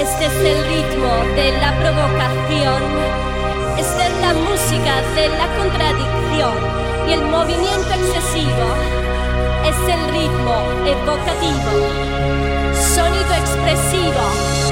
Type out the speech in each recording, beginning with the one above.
Este es el ritmo de la provocación. Esta es la música de la contradicción y el movimiento excesivo. Es el ritmo evocativo, sonido expresivo.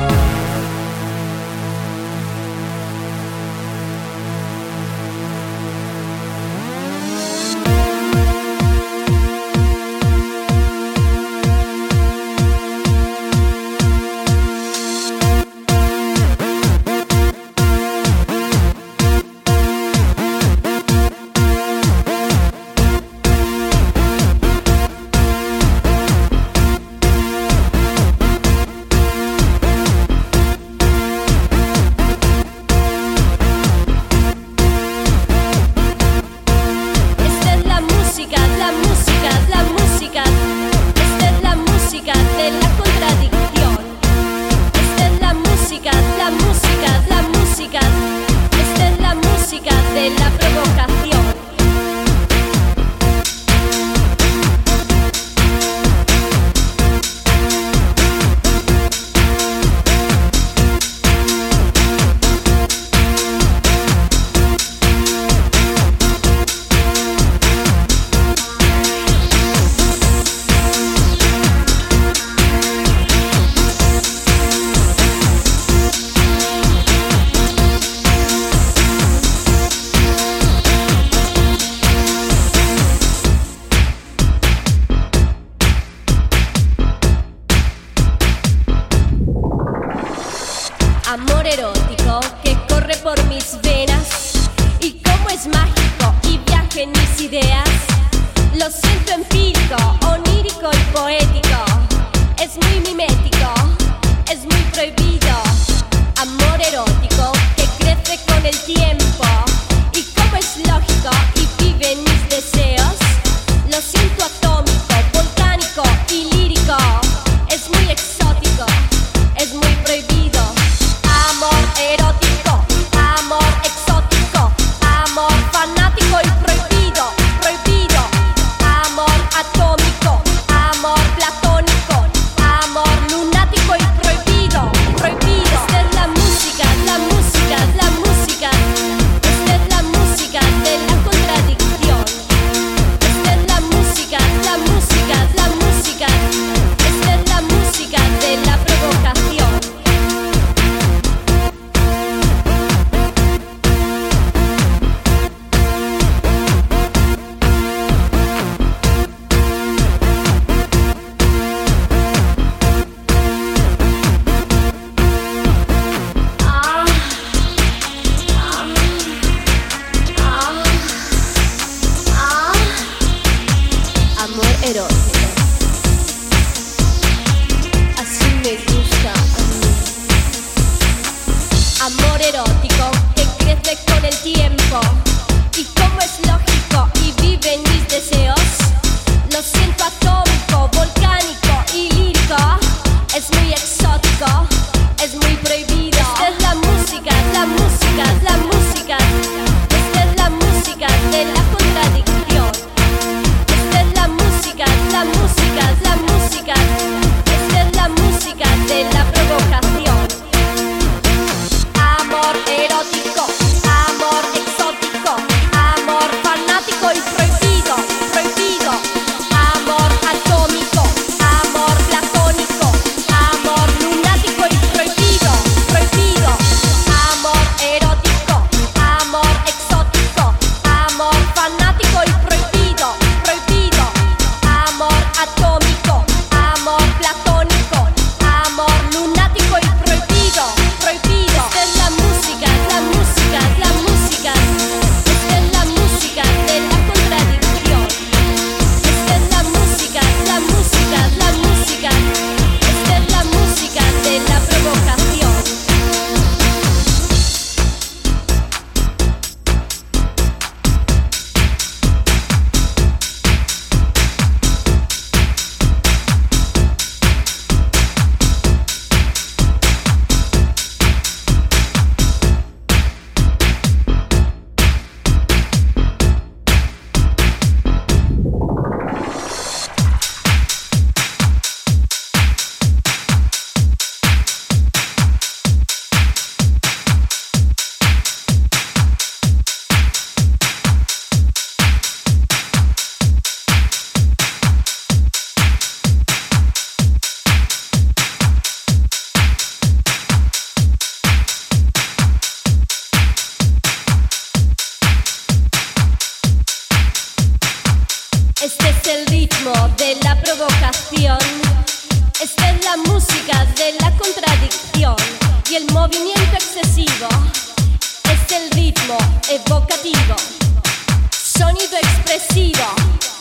Amor erótico que corre por mis venas y como es mágico y viaje en mis ideas. Lo siento empírico, onírico y poético. Es muy mimético, es muy prohibido. Amor erótico que crece con el tiempo y como es lógico y vive en mis deseos. Lo siento atómico, volcánico y lírico. Es muy exótico, es muy prohibido. Amor erótico, amor exótico, amor fanático y prohibido, prohibido. Amor atómico, amor platónico, amor lunático y prohibido, prohibido. Esta es la música, la música, la música. Esta es la música de la contradicción. Esta es la música, la música, la música. Esta es la música de la provocación. Amor erótico, así me gusta a mí. Amor erótico que crece con el tiempo y como es lógico y vive en mis deseos. Lo siento atómico, volcánico y lírico. Es muy exótico, es muy prohibido. Esta es la música, la música, la música. Esta es la música de la contradicción. Esta es la música, la música, la música. Esta es la música de la provocación. Amor erótico, amor exótico, amor fanático y prohibido, prohibido. Amor atómico, amor platónico, amor lunático y prohibido. Este es el ritmo de la provocación. Esta es la música de la contradicción y el movimiento excesivo. Es el ritmo evocativo, sonido expresivo.